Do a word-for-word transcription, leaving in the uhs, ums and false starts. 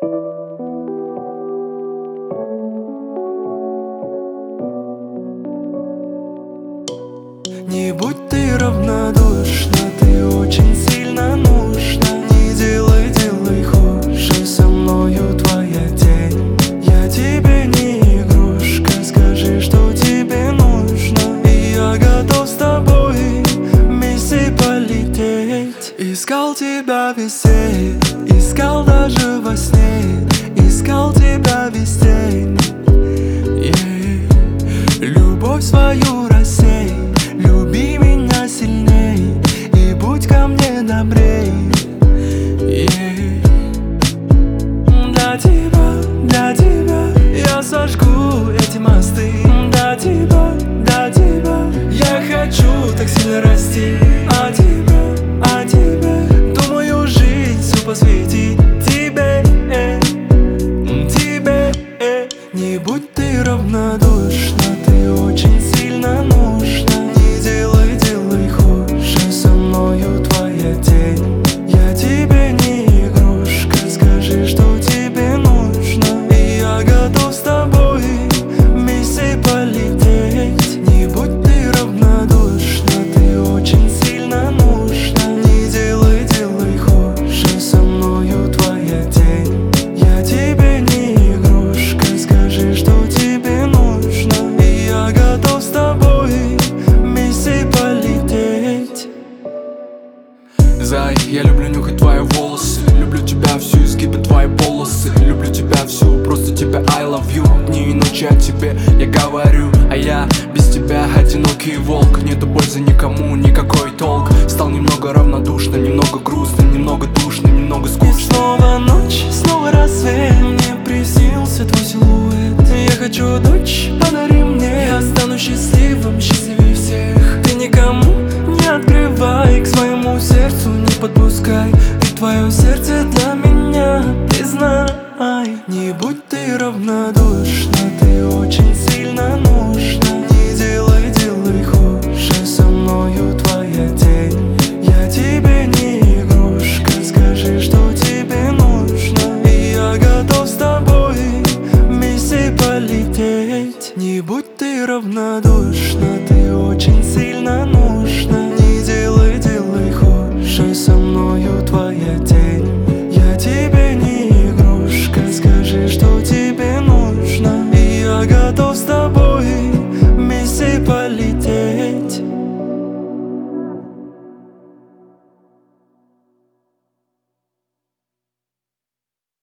Не будь ты равнодушна, ты очень сильно нужна. Не делай, делай хуже, со мною твоя тень. Я тебе не игрушка, скажи, что тебе нужно, и я готов с тобой вместе полететь. Искал тебя везде, искал даже во сне, искал тебя весь день. yeah. Любовь свою рассей, люби меня сильней и будь ко мне добрей. yeah. Для тебя, для тебя я сожгу эти мосты. Для тебя, для тебя я хочу так сильно расти. А тебе, а тебе думаю жизнь всю посвятить тебе, э, тебе, э. Не будь ты равнодушна, ты очень сильно нужна. Не делай, делай хуже, со мною твоя тень. Я тебе не игрушка, скажи, что тебе нужно, и я готов с тобой вместе полететь. Не будь ты равнодушна, ты очень сильно нужна. Не делай, делай хуже, со мною твоя тень. Я тебе не игрушка, скажи, что тебе нужно, и я готов с тобой вместе полететь. Зай, я люблю нюхать твои волосы, люблю тебя всю, изгибы твои полосы. Люблю тебя всю, просто тебя I love you. Дни и ночи о тебе я говорю, а я без тебя одинокий волк. Нету пользы никому, никакой толк. Стал немного равнодушно, немного грустно, немного душно, немного И скучно. снова ночь, снова рассвет, мне приснился твой силуэт. Я хочу, дочь, подари мне, я стану счастливым, счастливее всех. Ты никому не открывай, к своему сердцу не подпускай. И твое сердце для меня, ты знай. Не будь ты равнодушна, ты очень сильно нужна.